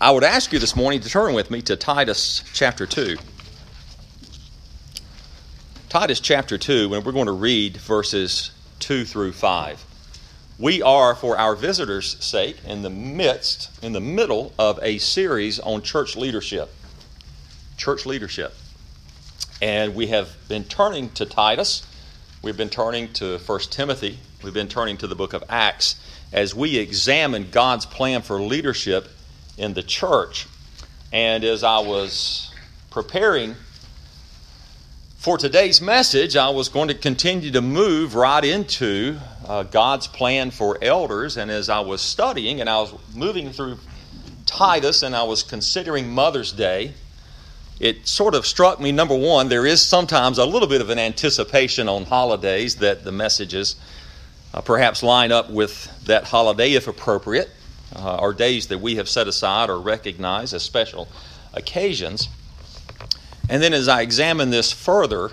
I would ask you this morning to turn with me to Titus chapter 2. Titus chapter 2, and we're going to read verses 2 through 5. We are, for our visitors' sake, in the middle of a series on church leadership. Church leadership. And we have been turning to Titus. We've been turning to 1 Timothy. We've been turning to the book of Acts as we examine God's plan for leadership in the church. And as I was preparing for today's message, I was going to continue to move right into God's plan for elders. And as I was studying and I was moving through Titus and I was considering Mother's Day, it sort of struck me, number one, there is sometimes a little bit of an anticipation on holidays that the messages perhaps line up with that holiday if appropriate, or days that we have set aside or recognize as special occasions. And then as I examine this further,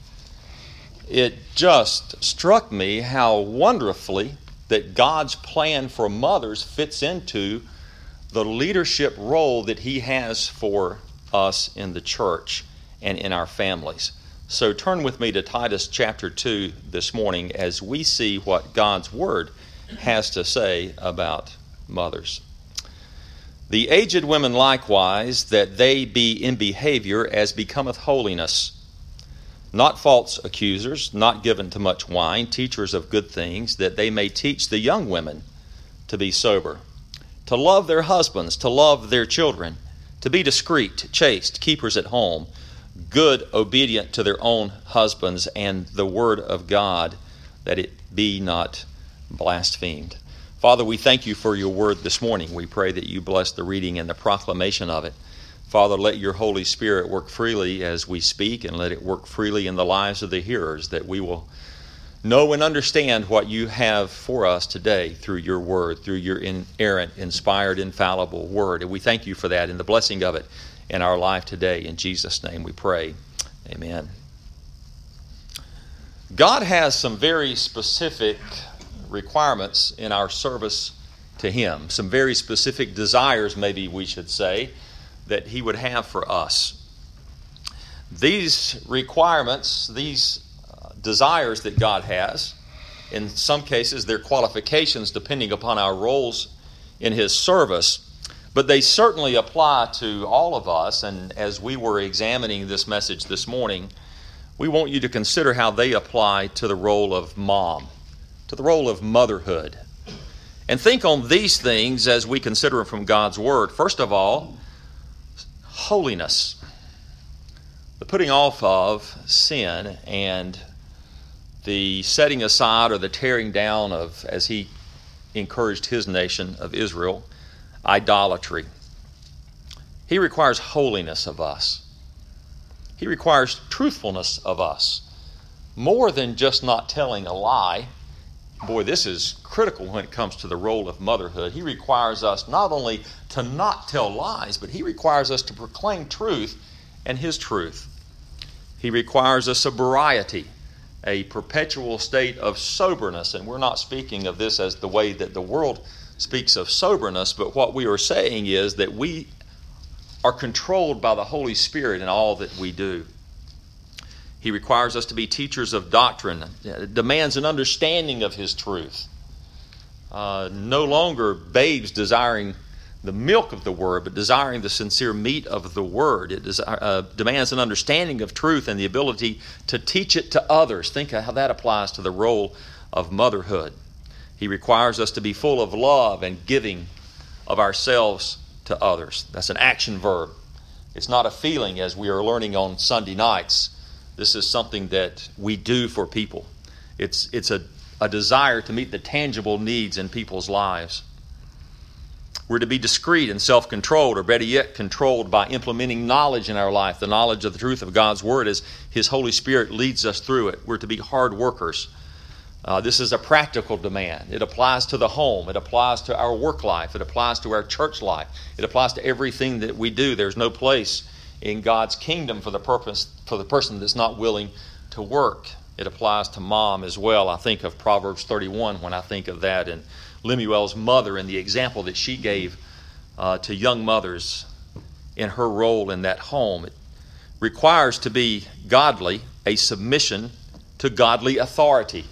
it just struck me how wonderfully that God's plan for mothers fits into the leadership role that He has for us in the church and in our families. So turn with me to Titus chapter 2 this morning as we see what God's Word has to say about mothers. The aged women likewise, that they be in behavior as becometh holiness, not false accusers, not given to much wine, teachers of good things, that they may teach the young women to be sober, to love their husbands, to love their children, to be discreet, chaste, keepers at home, good, obedient to their own husbands, and the word of God, that it be not blasphemed. Father, we thank you for your word this morning. We pray that you bless the reading and the proclamation of it. Father, let your Holy Spirit work freely as we speak, and let it work freely in the lives of the hearers, that we will know and understand what you have for us today through your word, through your inerrant, inspired, infallible word. And we thank you for that and the blessing of it in our life today. In Jesus' name we pray. Amen. God has some very specific requirements in our service to Him, some very specific desires, maybe we should say, that He would have for us. These requirements, these desires that God has, in some cases they're qualifications depending upon our roles in His service, but they certainly apply to all of us. And as we were examining this message this morning, we want you to consider how they apply to the role of mom, to the role of motherhood. And think on these things as we consider them from God's Word. First of all, holiness, the putting off of sin and the setting aside or the tearing down of, as He encouraged His nation of Israel, idolatry. He requires holiness of us. He requires truthfulness of us. More than just not telling a lie. Boy, this is critical when it comes to the role of motherhood. He requires us not only to not tell lies, but He requires us to proclaim truth and His truth. He requires a sobriety, a perpetual state of soberness. And we're not speaking of this as the way that the world speaks of soberness, but what we are saying is that we are controlled by the Holy Spirit in all that we do. He requires us to be teachers of doctrine. It demands an understanding of His truth. No longer babes desiring the milk of the Word, but desiring the sincere meat of the Word. It demands an understanding of truth and the ability to teach it to others. Think of how that applies to the role of motherhood. He requires us to be full of love and giving of ourselves to others. That's an action verb. It's not a feeling, as we are learning on Sunday nights. This is something that we do for people. It's a desire to meet the tangible needs in people's lives. We're to be discreet and self-controlled, or better yet, controlled by implementing knowledge in our life, the knowledge of the truth of God's Word as His Holy Spirit leads us through it. We're to be hard workers. This is a practical demand. It applies to the home. It applies to our work life. It applies to our church life. It applies to everything that we do. There's no place in God's kingdom for the person that's not willing to work. It applies to mom as well. I think of Proverbs 31 when I think of that, and Lemuel's mother and the example that she gave to young mothers in her role in that home. It requires to be godly, a submission to godly authority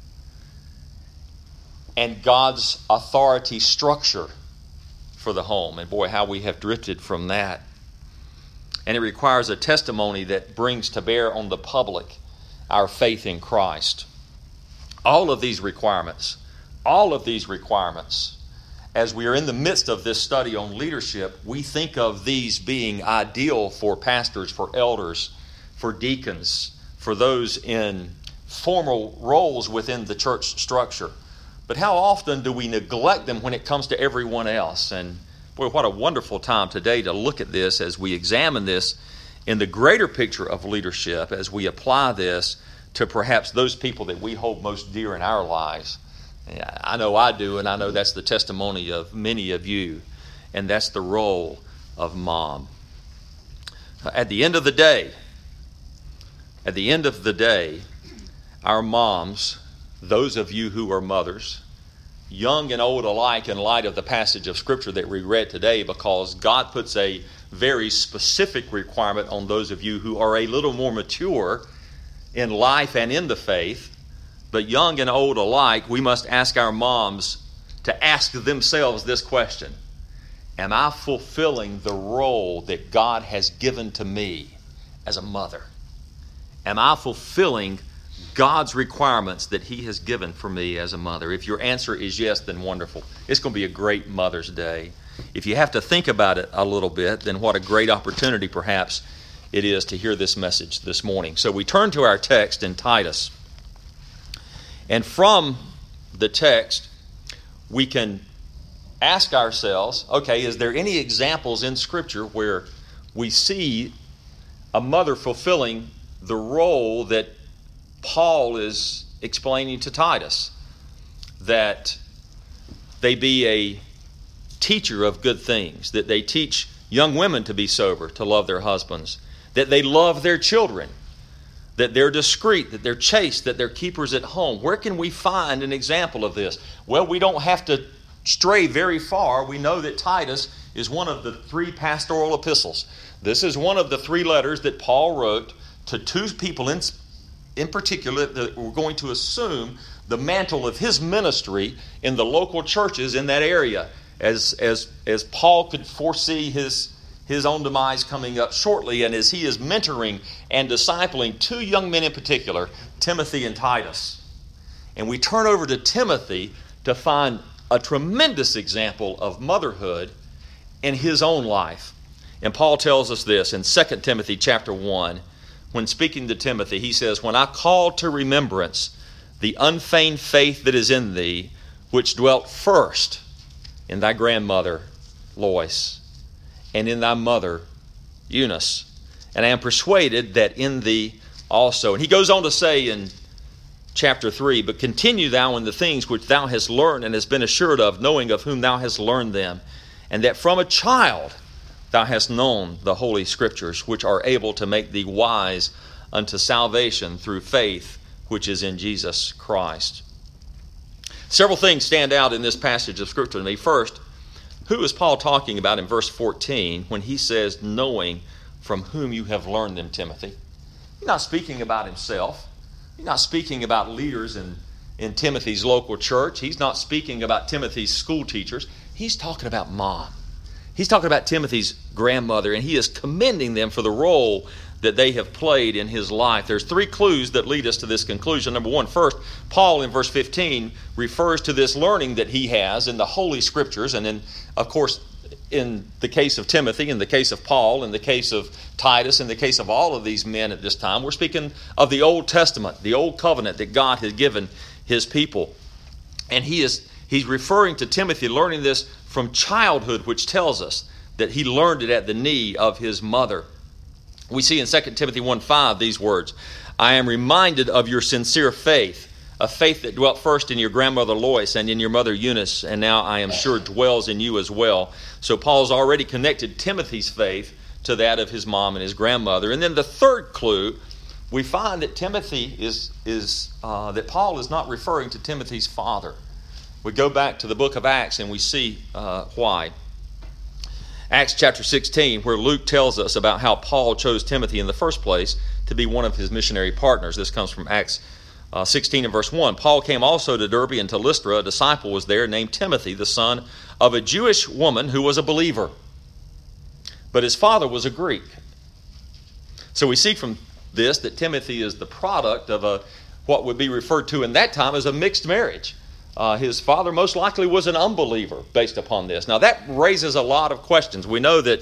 and God's authority structure for the home. And boy, how we have drifted from that. And it requires a testimony that brings to bear on the public our faith in Christ. All of these requirements, as we are in the midst of this study on leadership, we think of these being ideal for pastors, for elders, for deacons, for those in formal roles within the church structure. But how often do we neglect them when it comes to everyone else? And boy, what a wonderful time today to look at this as we examine this in the greater picture of leadership, as we apply this to perhaps those people that we hold most dear in our lives. I know I do, and I know that's the testimony of many of you, and that's the role of mom. At the end of the day, our moms, those of you who are mothers, young and old alike, in light of the passage of Scripture that we read today, because God puts a very specific requirement on those of you who are a little more mature in life and in the faith. But young and old alike, we must ask our moms to ask themselves this question: am I fulfilling the role that God has given to me as a mother? Am I fulfilling God's requirements that He has given for me as a mother? If your answer is yes, then wonderful. It's going to be a great Mother's Day. If you have to think about it a little bit, then what a great opportunity perhaps it is to hear this message this morning. So we turn to our text in Titus. And from the text, we can ask ourselves, okay, is there any examples in Scripture where we see a mother fulfilling the role that Paul is explaining to Titus? That they be a teacher of good things, that they teach young women to be sober, to love their husbands, that they love their children, that they're discreet, that they're chaste, that they're keepers at home. Where can we find an example of this? Well, we don't have to stray very far. We know that Titus is one of the 3 pastoral epistles. This is one of the 3 letters that Paul wrote to 2 people in particular that were going to assume the mantle of his ministry in the local churches in that area, as Paul could foresee his own demise coming up shortly, and as he is mentoring and discipling 2 young men in particular, Timothy and Titus. And we turn over to Timothy to find a tremendous example of motherhood in his own life. And Paul tells us this in 2 Timothy chapter 1. When speaking to Timothy, he says, "When I call to remembrance the unfeigned faith that is in thee, which dwelt first in thy grandmother Lois, and in thy mother Eunice, and I am persuaded that in thee also." And he goes on to say in chapter 3, "But continue thou in the things which thou hast learned and hast been assured of, knowing of whom thou hast learned them, and that from a child thou hast known the holy Scriptures, which are able to make thee wise unto salvation through faith which is in Jesus Christ." Several things stand out in this passage of Scripture to me. First, who is Paul talking about in verse 14 when he says, "knowing from whom you have learned them, Timothy"? He's not speaking about himself. He's not speaking about leaders in Timothy's local church. He's not speaking about Timothy's school teachers. He's talking about mom. He's talking about Timothy's grandmother, and he is commending them for the role that they have played in his life. There's 3 clues that lead us to this conclusion. Number 1, first, Paul in verse 15 refers to this learning that he has in the Holy Scriptures, and then, of course, in the case of Timothy, in the case of Paul, in the case of Titus, in the case of all of these men at this time, we're speaking of the Old Testament, the Old Covenant that God has given his people. And he's referring to Timothy learning this from childhood, which tells us that he learned it at the knee of his mother. We see in 2 Timothy 1:5 these words, "I am reminded of your sincere faith, a faith that dwelt first in your grandmother Lois and in your mother Eunice, and now I am sure dwells in you as well." So Paul's already connected Timothy's faith to that of his mom and his grandmother. And then the third clue, we find that that Paul is not referring to Timothy's father. We go back to the book of Acts and we see why. Acts chapter 16, where Luke tells us about how Paul chose Timothy in the first place to be one of his missionary partners. This comes from Acts 16 and verse 1. Paul came also to Derbe and to Lystra. A disciple was there named Timothy, the son of a Jewish woman who was a believer. But his father was a Greek. So we see from this that Timothy is the product of what would be referred to in that time as a mixed marriage. His father most likely was an unbeliever based upon this. Now that raises a lot of questions. We know that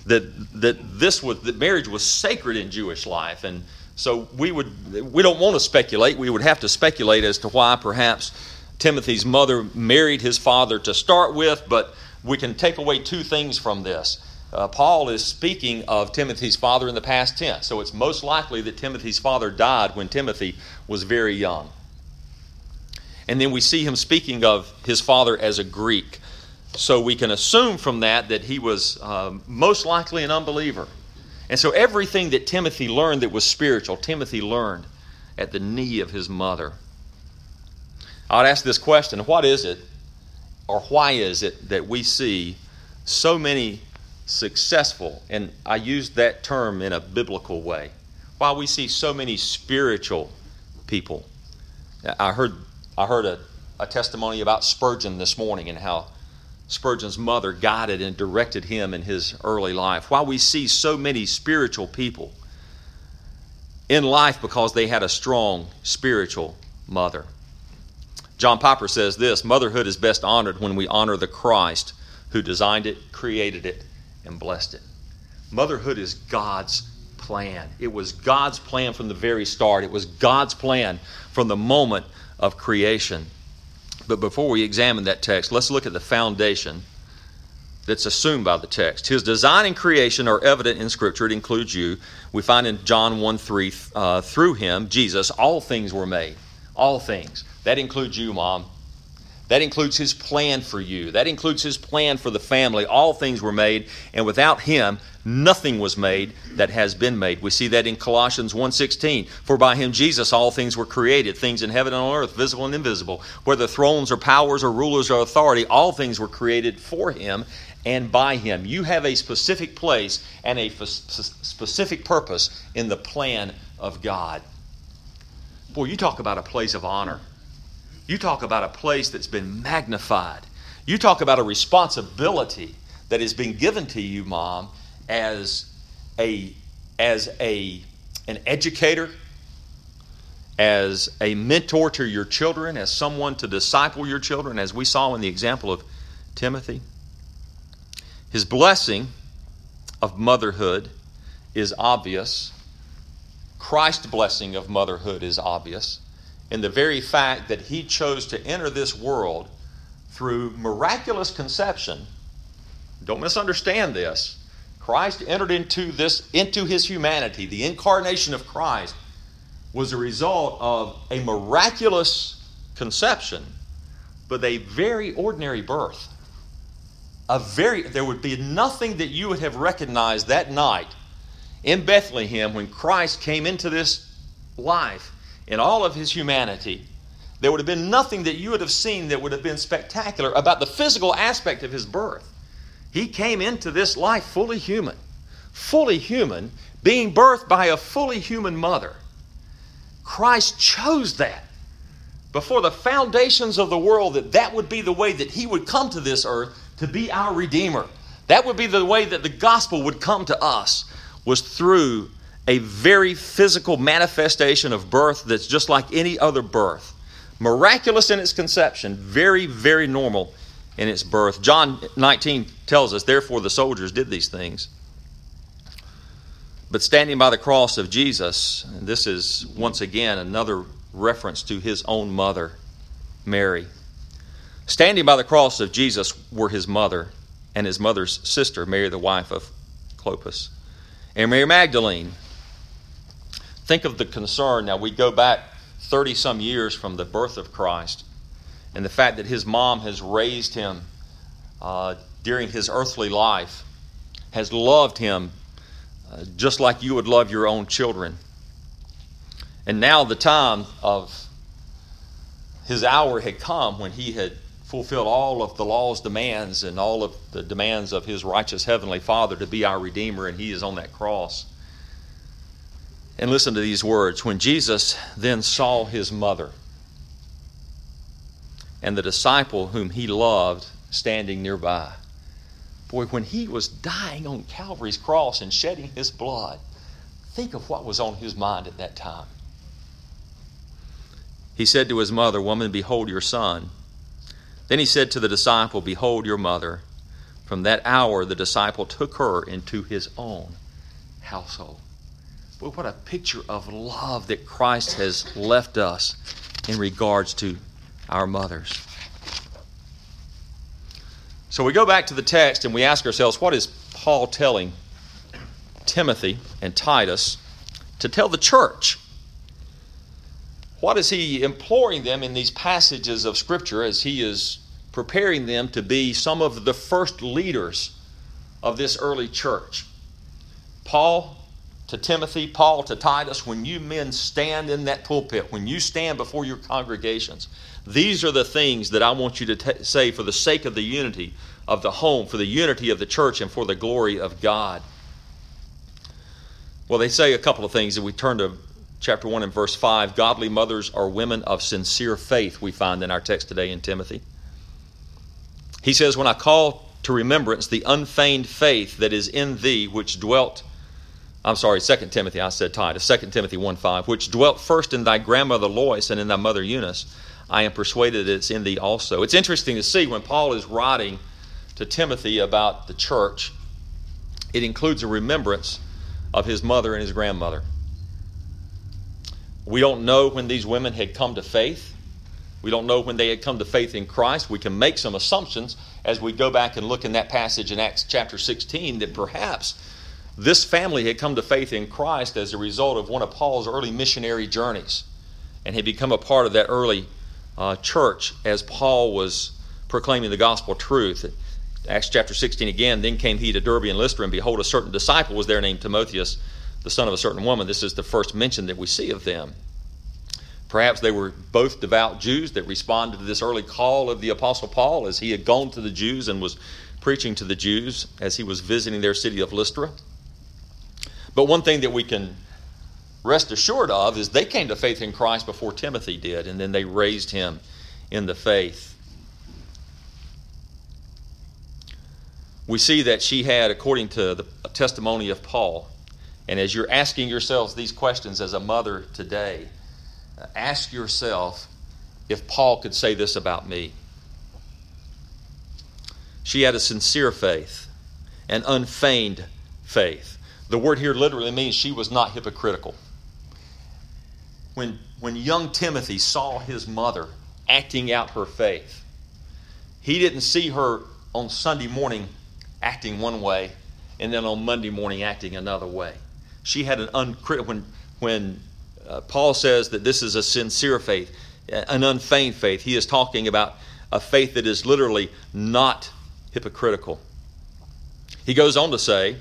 marriage was sacred in Jewish life, and so we don't want to speculate. We would have to speculate as to why perhaps Timothy's mother married his father to start with, but we can take away two things from this. Paul is speaking of Timothy's father in the past tense, so it's most likely that Timothy's father died when Timothy was very young. And then we see him speaking of his father as a Greek. So we can assume from that he was most likely an unbeliever. And so everything that Timothy learned that was spiritual, Timothy learned at the knee of his mother. I would ask this question: what is it, or why is it that we see so many successful, and I use that term in a biblical way, why we see so many spiritual people? I heard a testimony about Spurgeon this morning and how Spurgeon's mother guided and directed him in his early life. Why we see so many spiritual people in life because they had a strong spiritual mother. John Piper says this: motherhood is best honored when we honor the Christ who designed it, created it, and blessed it. Motherhood is God's plan. It was God's plan from the very start. It was God's plan from the moment of creation. But before we examine that text, let's look at the foundation that's assumed by the text. His design and creation are evident in Scripture. It includes you. We find in John 1:3, through him, Jesus, all things were made. All things. That includes you, Mom. That includes his plan for you. That includes his plan for the family. All things were made, and without him, nothing was made that has been made. We see that in Colossians 1:16. For by him, Jesus, all things were created, things in heaven and on earth, visible and invisible. Whether thrones or powers or rulers or authority, all things were created for him and by him. You have a specific place and a specific purpose in the plan of God. Boy, you talk about a place of honor. You talk about a place that's been magnified. You talk about a responsibility that has been given to you, Mom, as an educator, as a mentor to your children, as someone to disciple your children, as we saw in the example of Timothy. His blessing of motherhood is obvious. Christ's blessing of motherhood is obvious in the very fact that he chose to enter this world through miraculous conception. Don't misunderstand this. Christ entered into his humanity. The incarnation of Christ was a result of a miraculous conception, but a very ordinary birth. There would be nothing that you would have recognized that night in Bethlehem when Christ came into this life in all of his humanity. There would have been nothing that you would have seen that would have been spectacular about the physical aspect of his birth. He came into this life fully human, being birthed by a fully human mother. Christ chose that before the foundations of the world, that would be the way that he would come to this earth to be our Redeemer. That would be the way that the gospel would come to us, was through a very physical manifestation of birth that's just like any other birth. Miraculous in its conception, very, very normal in its birth. John 19 tells us, therefore the soldiers did these things. But standing by the cross of Jesus, and this is once again another reference to his own mother, Mary. Standing by the cross of Jesus were his mother and his mother's sister, Mary, the wife of Clopas, and Mary Magdalene. Think of the concern. Now we go back 30-some years from the birth of Christ and the fact that his mom has raised him during his earthly life, has loved him just like you would love your own children. And now the time of his hour had come when he had fulfill all of the law's demands and all of the demands of his righteous heavenly Father to be our Redeemer, and he is on that cross. And listen to these words. When Jesus then saw his mother and the disciple whom he loved standing nearby. Boy, when he was dying on Calvary's cross and shedding his blood, think of what was on his mind at that time. He said to his mother, "Woman, behold your son." Then he said to the disciple, "Behold your mother." From that hour, the disciple took her into his own household. Boy, what a picture of love that Christ has left us in regards to our mothers. So we go back to the text and we ask ourselves, what is Paul telling Timothy and Titus to tell the church? What is he imploring them in these passages of Scripture as he is preparing them to be some of the first leaders of this early church? Paul to Timothy, Paul to Titus, when you men stand in that pulpit, when you stand before your congregations, these are the things that I want you to say for the sake of the unity of the home, for the unity of the church, and for the glory of God. Well, they say a couple of things. If we turn to chapter 1 and verse 5, godly mothers are women of sincere faith, we find in our text today in Timothy. He says, when I call to remembrance the unfeigned faith that is in thee, which dwelt, 2 Timothy, I said Titus, 2 Timothy 1:5, which dwelt first in thy grandmother Lois and in thy mother Eunice, I am persuaded that it's in thee also. It's interesting to see when Paul is writing to Timothy about the church, it includes a remembrance of his mother and his grandmother. We don't know when these women had come to faith. We don't know when they had come to faith in Christ. We can make some assumptions as we go back and look in that passage in Acts chapter 16 that perhaps this family had come to faith in Christ as a result of one of Paul's early missionary journeys and had become a part of that early church as Paul was proclaiming the gospel truth. Acts chapter 16 again, then came he to Derbe and Lystra, and behold, a certain disciple was there named Timotheus, the son of a certain woman. This is the first mention that we see of them. Perhaps they were both devout Jews that responded to this early call of the Apostle Paul as he had gone to the Jews and was preaching to the Jews as he was visiting their city of Lystra. But one thing that we can rest assured of is they came to faith in Christ before Timothy did, and then they raised him in the faith. We see that she had, according to the testimony of Paul, and as you're asking yourselves these questions as a mother today, ask yourself if Paul could say this about me. She had a sincere faith, an unfeigned faith. The word here literally means she was not hypocritical. When young Timothy saw his mother acting out her faith, he didn't see her on Sunday morning acting one way and then on Monday morning acting another way. She had an uncritical. When Paul says that this is a sincere faith, an unfeigned faith, he is talking about a faith that is literally not hypocritical. He goes on to say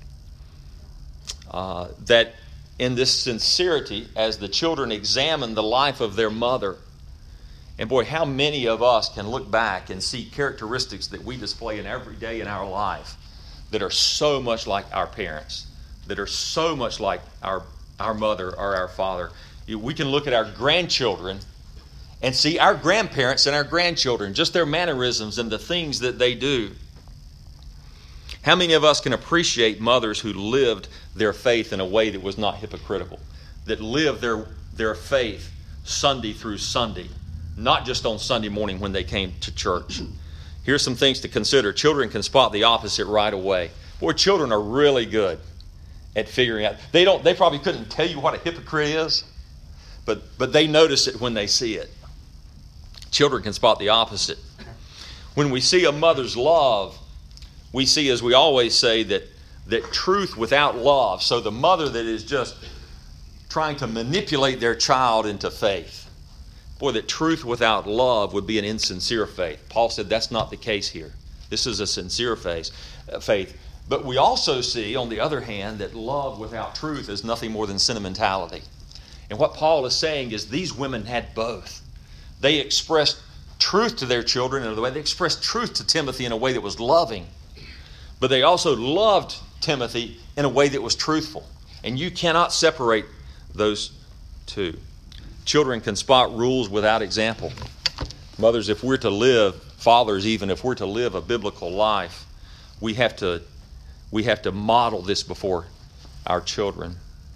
that in this sincerity, as the children examine the life of their mother, and boy, how many of us can look back and see characteristics that we display in every day in our life that are so much like our parents, that are so much like our mother or our father. We can look at our grandchildren and see our grandparents and our grandchildren, just their mannerisms and the things that they do. How many of us can appreciate mothers who lived their faith in a way that was not hypocritical, that lived their faith Sunday through Sunday, not just on Sunday morning when they came to church? Here's some things to consider. Children can spot the opposite right away. Boy, children are really good at figuring out. They probably couldn't tell you what a hypocrite is, but they notice it when they see it. Children can spot the opposite. When we see a mother's love, we see, as we always say, that truth without love. So the mother that is just trying to manipulate their child into faith. Boy, that truth without love would be an insincere faith. Paul said that's not the case here. This is a sincere faith. But we also see, on the other hand, that love without truth is nothing more than sentimentality. And what Paul is saying is these women had both. They expressed truth to their children in the way they expressed truth to Timothy in a way that was loving. But they also loved Timothy in a way that was truthful. And you cannot separate those two. Children can spot rules without example. Mothers, if we're to live, fathers even, if we're to live a biblical life, we have to model this before our children.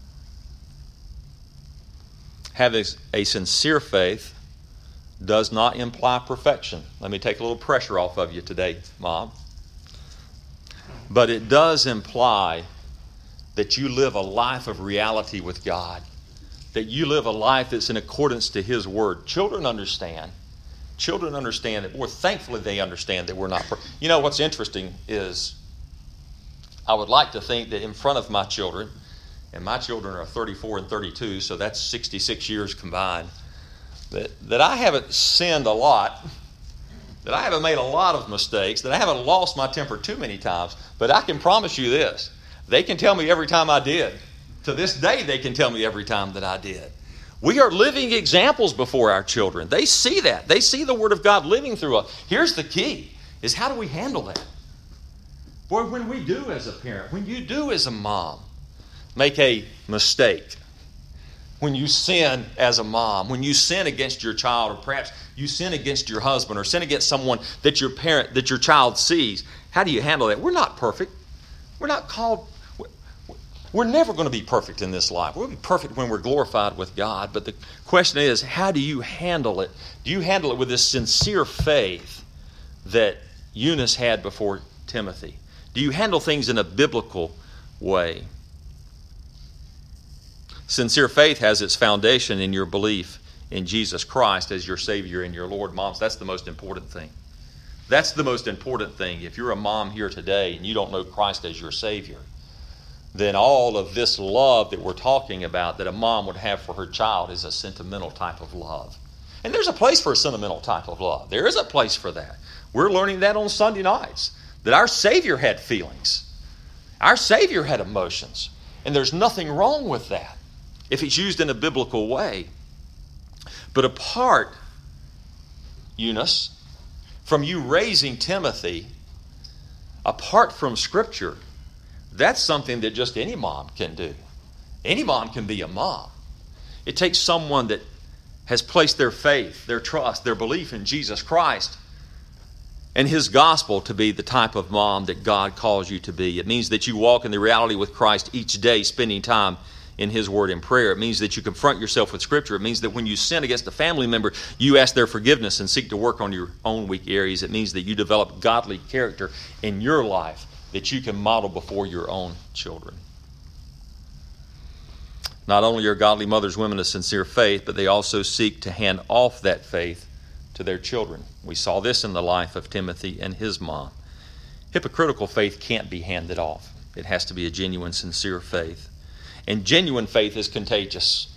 Having a sincere faith does not imply perfection. Let me take a little pressure off of you today, Mom. But it does imply that you live a life of reality with God, that you live a life that's in accordance to His Word. Children understand that, or thankfully they understand that we're not perfect. You know, what's interesting is I would like to think that in front of my children, and my children are 34 and 32, so that's 66 years combined, that I haven't sinned a lot, that I haven't made a lot of mistakes, that I haven't lost my temper too many times. But I can promise you this, they can tell me every time I did. To this day, they can tell me every time that I did. We are living examples before our children. They see that. They see the Word of God living through us. Here's the key, is how do we handle that? Boy, when we do as a parent, when you do as a mom, make a mistake, when you sin as a mom, when you sin against your child, or perhaps you sin against your husband, or sin against someone that your child sees, how do you handle that? We're not perfect. We're never going to be perfect in this life. We'll be perfect when we're glorified with God. But the question is, how do you handle it? Do you handle it with this sincere faith that Eunice had before Timothy? Do you handle things in a biblical way? Sincere faith has its foundation in your belief in Jesus Christ as your Savior and your Lord. Moms, that's the most important thing. That's the most important thing. If you're a mom here today and you don't know Christ as your Savior, then all of this love that we're talking about that a mom would have for her child is a sentimental type of love. And there's a place for a sentimental type of love. There is a place for that. We're learning that on Sunday nights, that our Savior had feelings. Our Savior had emotions. And there's nothing wrong with that if it's used in a biblical way. But apart, Eunice, from you raising Timothy, apart from Scripture, that's something that just any mom can do. Any mom can be a mom. It takes someone that has placed their faith, their trust, their belief in Jesus Christ and His gospel to be the type of mom that God calls you to be. It means that you walk in the reality with Christ each day, spending time in His Word and prayer. It means that you confront yourself with Scripture. It means that when you sin against a family member, you ask their forgiveness and seek to work on your own weak areas. It means that you develop godly character in your life that you can model before your own children. Not only are godly mothers women of sincere faith, but they also seek to hand off that faith to their children. We saw this in the life of Timothy and his mom. Hypocritical faith can't be handed off. It has to be a genuine, sincere faith. And genuine faith is contagious.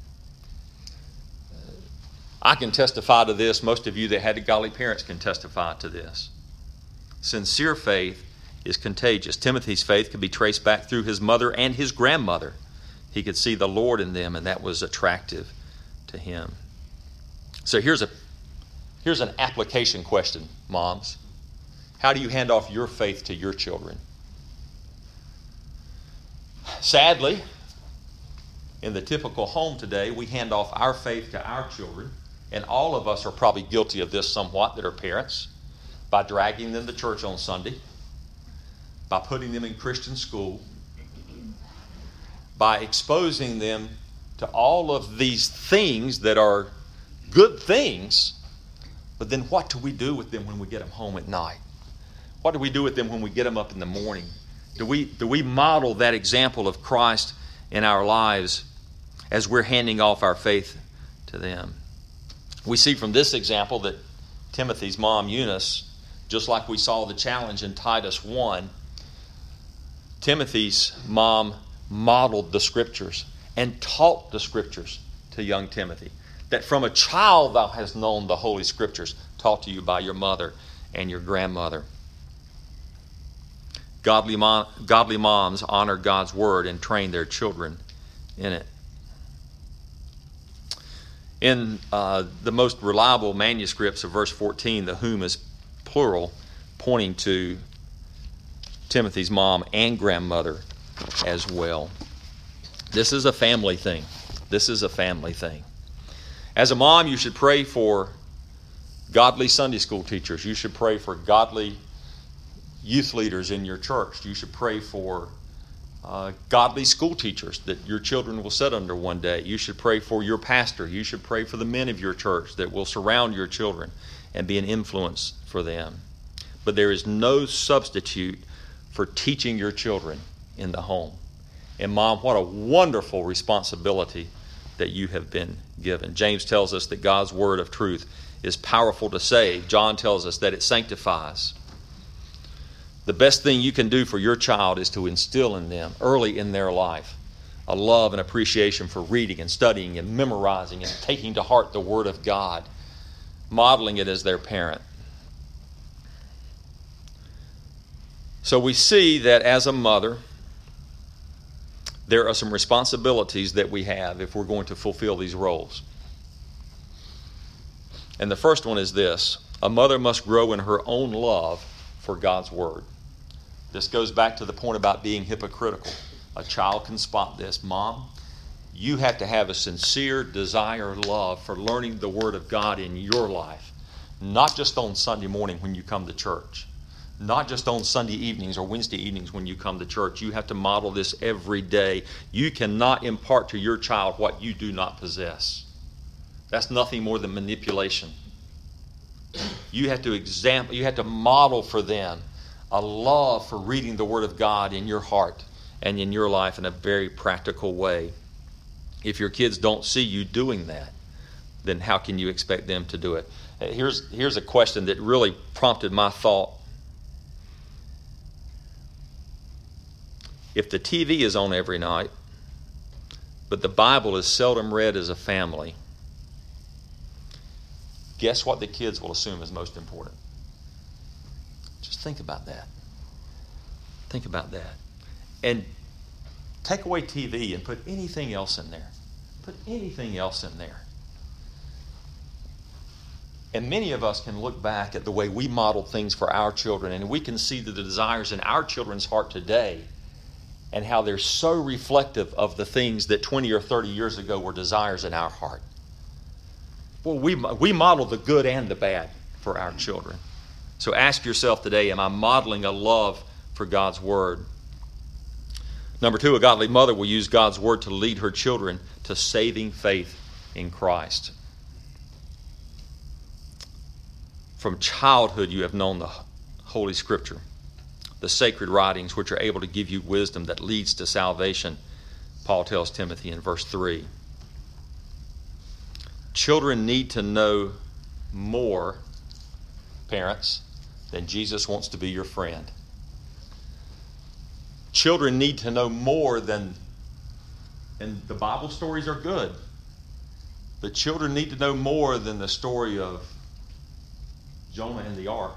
I can testify to this. Most of you that had godly parents can testify to this. Sincere faith is contagious. Timothy's faith could be traced back through his mother and his grandmother. He could see the Lord in them, and that was attractive to him. So here's an application question, moms. How do you hand off your faith to your children? Sadly, in the typical home today, we hand off our faith to our children, and all of us are probably guilty of this somewhat that are parents, by dragging them to church on Sunday, by putting them in Christian school, by exposing them to all of these things that are good things. But then what do we do with them when we get them home at night? What do we do with them when we get them up in the morning? Do we model that example of Christ in our lives as we're handing off our faith to them? We see from this example that Timothy's mom, Eunice, just like we saw the challenge in Titus 1, Timothy's mom modeled the Scriptures and taught the Scriptures to young Timothy. That from a child thou hast known the Holy Scriptures, taught to you by your mother and your grandmother. Godly moms honor God's Word and train their children in it. In the most reliable manuscripts of verse 14, the whom is plural, pointing to Timothy's mom and grandmother as well. This is a family thing. This is a family thing. As a mom, you should pray for godly Sunday school teachers. You should pray for godly youth leaders in your church. You should pray for godly school teachers that your children will sit under one day. You should pray for your pastor. You should pray for the men of your church that will surround your children and be an influence for them. But there is no substitute for teaching your children in the home. And Mom, what a wonderful responsibility that you have been given. James tells us that God's word of truth is powerful to save. John tells us that it sanctifies. The best thing you can do for your child is to instill in them early in their life a love and appreciation for reading and studying and memorizing and taking to heart the Word of God, modeling it as their parent. So we see that as a mother, there are some responsibilities that we have if we're going to fulfill these roles. And the first one is this: a mother must grow in her own love for God's Word. This goes back to the point about being hypocritical. A child can spot this. Mom, you have to have a sincere desire, love for learning the Word of God in your life. Not just on Sunday morning when you come to church. Not just on Sunday evenings or Wednesday evenings when you come to church. You have to model this every day. You cannot impart to your child what you do not possess. That's nothing more than manipulation. You have to model for them a love for reading the Word of God in your heart and in your life in a very practical way. If your kids don't see you doing that, then how can you expect them to do it? Here's a question that really prompted my thought. If the TV is on every night, but the Bible is seldom read as a family, guess what the kids will assume is most important? Just think about that. Think about that. And take away TV and put anything else in there. Put anything else in there. And many of us can look back at the way we model things for our children, and we can see the desires in our children's heart today and how they're so reflective of the things that 20 or 30 years ago were desires in our heart. Well, we model the good and the bad for our children. So ask yourself today, am I modeling a love for God's Word? Number two, a godly mother will use God's Word to lead her children to saving faith in Christ. From childhood you have known the Holy Scripture, the sacred writings which are able to give you wisdom that leads to salvation, Paul tells Timothy in verse 3. Children need to know more, parents, than Jesus wants to be your friend. Children need to know more than, and the Bible stories are good, but children need to know more than the story of Jonah and the ark.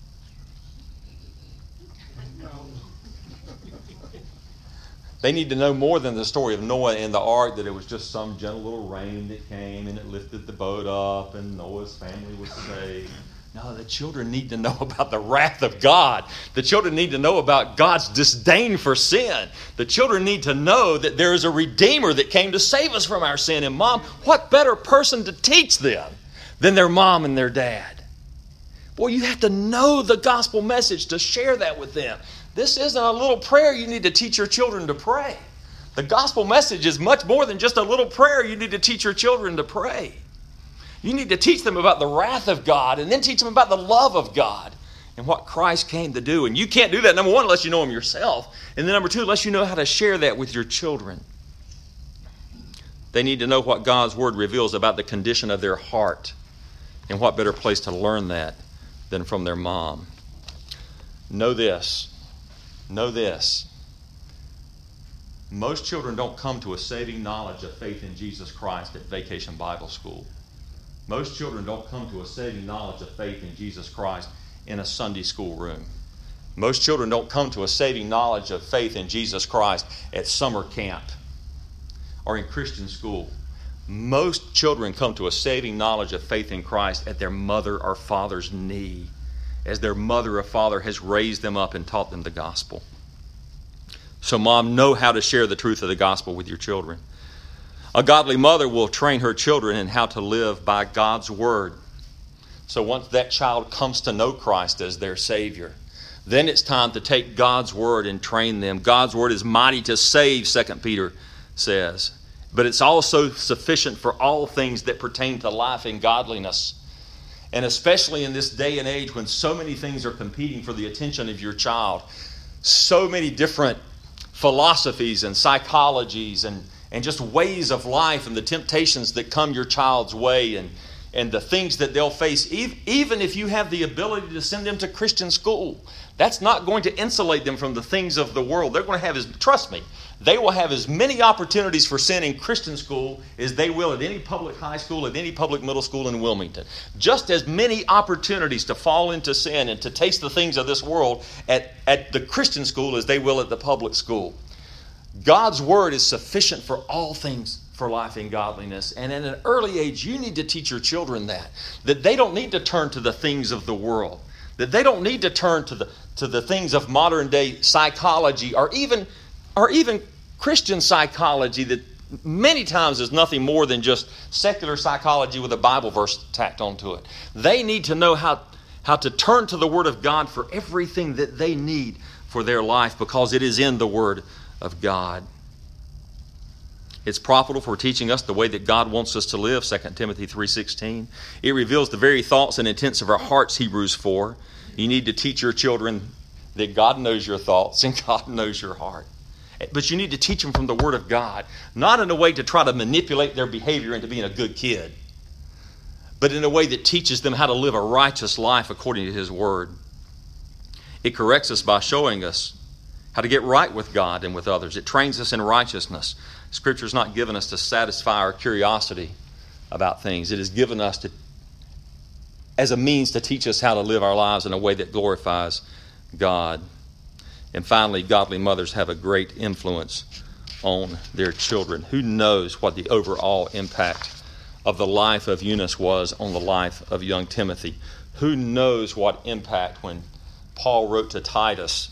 They need to know more than the story of Noah and the ark, that it was just some gentle little rain that came and it lifted the boat up and Noah's family was saved. No, the children need to know about the wrath of God. The children need to know about God's disdain for sin. The children need to know that there is a Redeemer that came to save us from our sin. And Mom, what better person to teach them than their mom and their dad? Boy, you have to know the gospel message to share that with them. This isn't a little prayer you need to teach your children to pray. The gospel message is much more than just a little prayer you need to teach your children to pray. You need to teach them about the wrath of God and then teach them about the love of God and what Christ came to do. And you can't do that, number one, unless you know Him yourself. And then number two, unless you know how to share that with your children. They need to know what God's Word reveals about the condition of their heart. And what better place to learn that than from their mom? Know this. Know this. Most children don't come to a saving knowledge of faith in Jesus Christ at Vacation Bible School. Most children don't come to a saving knowledge of faith in Jesus Christ in a Sunday school room. Most children don't come to a saving knowledge of faith in Jesus Christ at summer camp or in Christian school. Most children come to a saving knowledge of faith in Christ at their mother or father's knee, as their mother or father has raised them up and taught them the gospel. So, mom, know how to share the truth of the gospel with your children. A godly mother will train her children in how to live by God's word. So once that child comes to know Christ as their Savior, then it's time to take God's word and train them. God's word is mighty to save, 2 Peter says. But it's also sufficient for all things that pertain to life and godliness. And especially in this day and age when so many things are competing for the attention of your child, so many different philosophies and psychologies and just ways of life and the temptations that come your child's way and the things that they'll face, even if you have the ability to send them to Christian school, that's not going to insulate them from the things of the world. They're going to have, trust me, they will have as many opportunities for sin in Christian school as they will at any public high school, at any public middle school in Wilmington. Just as many opportunities to fall into sin and to taste the things of this world at the Christian school as they will at the public school. God's word is sufficient for all things for life and godliness. And at an early age, you need to teach your children that they don't need to turn to the things of the world, that they don't need to turn to the things of modern day psychology or even Christian psychology that many times is nothing more than just secular psychology with a Bible verse tacked onto it. They need to know how to turn to the Word of God for everything that they need for their life, because it is in the Word of God. It's profitable for teaching us the way that God wants us to live, 2 Timothy 3:16. It reveals the very thoughts and intents of our hearts, Hebrews 4. You need to teach your children that God knows your thoughts and God knows your heart. But you need to teach them from the Word of God, not in a way to try to manipulate their behavior into being a good kid, but in a way that teaches them how to live a righteous life according to His Word. It corrects us by showing us how to get right with God and with others. It trains us in righteousness. Scripture is not given us to satisfy our curiosity about things. It is given us as a means to teach us how to live our lives in a way that glorifies God. And finally, godly mothers have a great influence on their children. Who knows what the overall impact of the life of Eunice was on the life of young Timothy? Who knows what impact when Paul wrote to Titus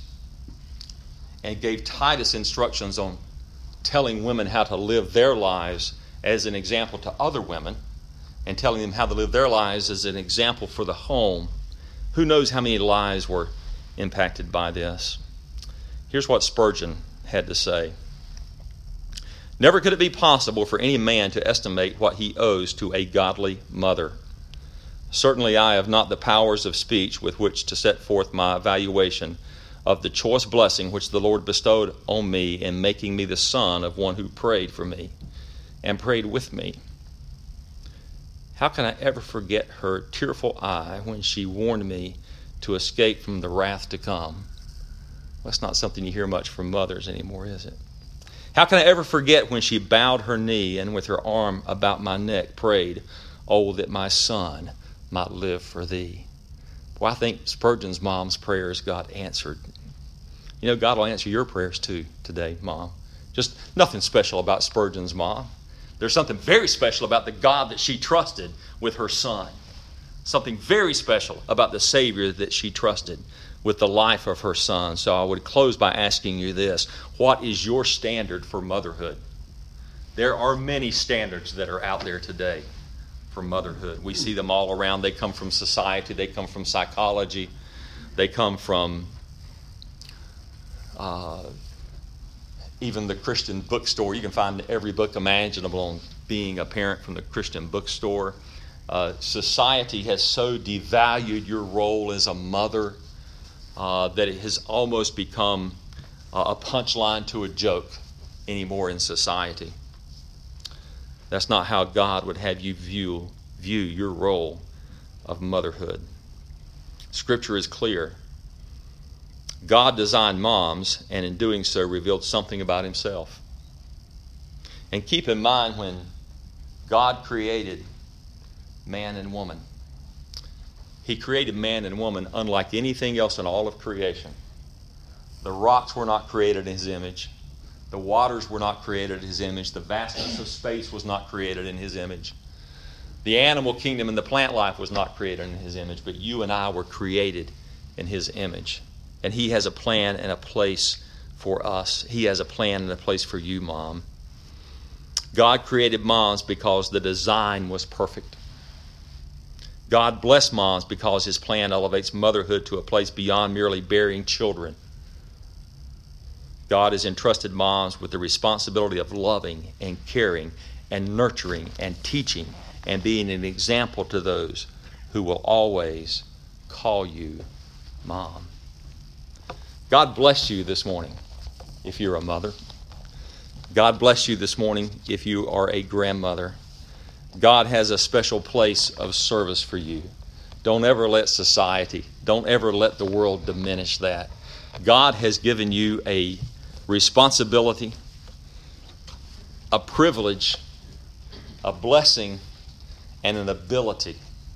and gave Titus instructions on telling women how to live their lives as an example to other women and telling them how to live their lives as an example for the home. Who knows how many lives were impacted by this? Here's what Spurgeon had to say. Never could it be possible for any man to estimate what he owes to a godly mother. Certainly I have not the powers of speech with which to set forth my evaluation of the choice blessing which the Lord bestowed on me in making me the son of one who prayed for me and prayed with me. How can I ever forget her tearful eye when she warned me to escape from the wrath to come? That's not something you hear much from mothers anymore, is it? How can I ever forget when she bowed her knee and with her arm about my neck prayed, "Oh, that my son might live for thee." Well, I think Spurgeon's mom's prayers got answered. You know, God will answer your prayers too today, Mom. Just nothing special about Spurgeon's mom. There's something very special about the God that she trusted with her son. Something very special about the Savior that she trusted with the life of her son. So I would close by asking you this. What is your standard for motherhood? There are many standards that are out there today for motherhood. We see them all around. They come from society. They come from psychology. They come from even the Christian bookstore. You can find every book imaginable on being a parent from the Christian bookstore. Society has so devalued your role as a mother that it has almost become a punchline to a joke anymore in society. That's not how God would have you view your role of motherhood. Scripture is clear. God designed moms, and in doing so revealed something about Himself. And keep in mind, when God created man and woman, He created man and woman unlike anything else in all of creation. The rocks were not created in His image. The waters were not created in his image. The vastness of space was not created in his image. The animal kingdom and the plant life was not created in his image, but you and I were created in his image. And he has a plan and a place for us. He has a plan and a place for you, Mom. God created moms because the design was perfect. God blessed moms because his plan elevates motherhood to a place beyond merely bearing children. God has entrusted moms with the responsibility of loving and caring and nurturing and teaching and being an example to those who will always call you Mom. God bless you this morning if you're a mother. God bless you this morning if you are a grandmother. God has a special place of service for you. Don't ever let society, don't ever let the world diminish that. God has given you a responsibility, a privilege, a blessing, and an ability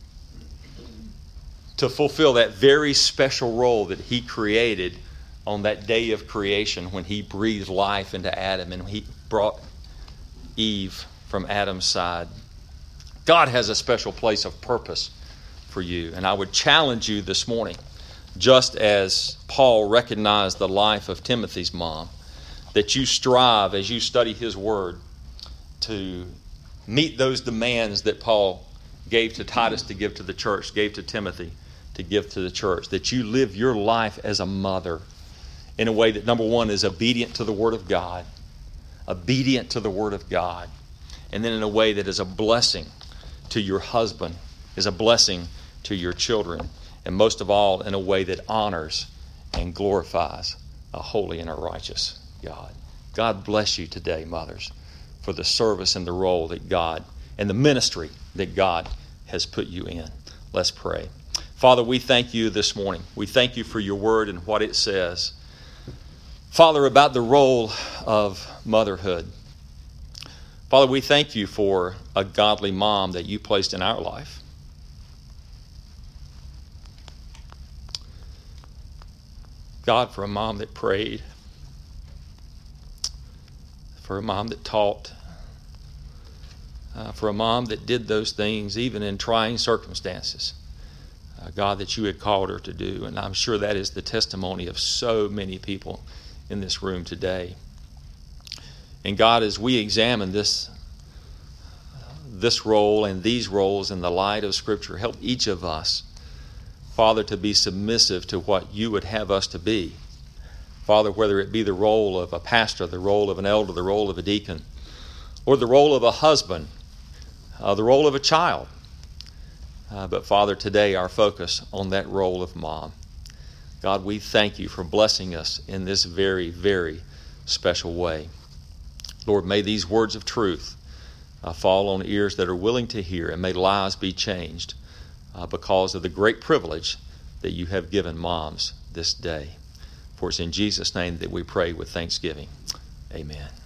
to fulfill that very special role that he created on that day of creation when he breathed life into Adam and he brought Eve from Adam's side. God has a special place of purpose for you. And I would challenge you this morning, just as Paul recognized the life of Timothy's mom, that you strive as you study his word to meet those demands that Paul gave to Titus to give to the church, gave to Timothy to give to the church, that you live your life as a mother in a way that, number one, is obedient to the Word of God, obedient to the Word of God, and then in a way that is a blessing to your husband, is a blessing to your children, and most of all, in a way that honors and glorifies a holy and a righteous God. God bless you today, mothers, for the service and the role that God, and the ministry that God has put you in. Let's pray. Father, we thank you this morning. We thank you for your word and what it says. Father, about the role of motherhood. Father, we thank you for a godly mom that you placed in our life. God, for a mom that prayed, for a mom that taught, for a mom that did those things even in trying circumstances. God, that you had called her to do. And I'm sure that is the testimony of so many people in this room today. And God, as we examine this role and these roles in the light of Scripture, help each of us, Father, to be submissive to what you would have us to be. Father, whether it be the role of a pastor, the role of an elder, the role of a deacon, or the role of a husband, the role of a child. But Father, today our focus on that role of mom. God, we thank you for blessing us in this very, very special way. Lord, may these words of truth fall on ears that are willing to hear, and may lives be changed because of the great privilege that you have given moms this day. For it's in Jesus' name that we pray with thanksgiving. Amen.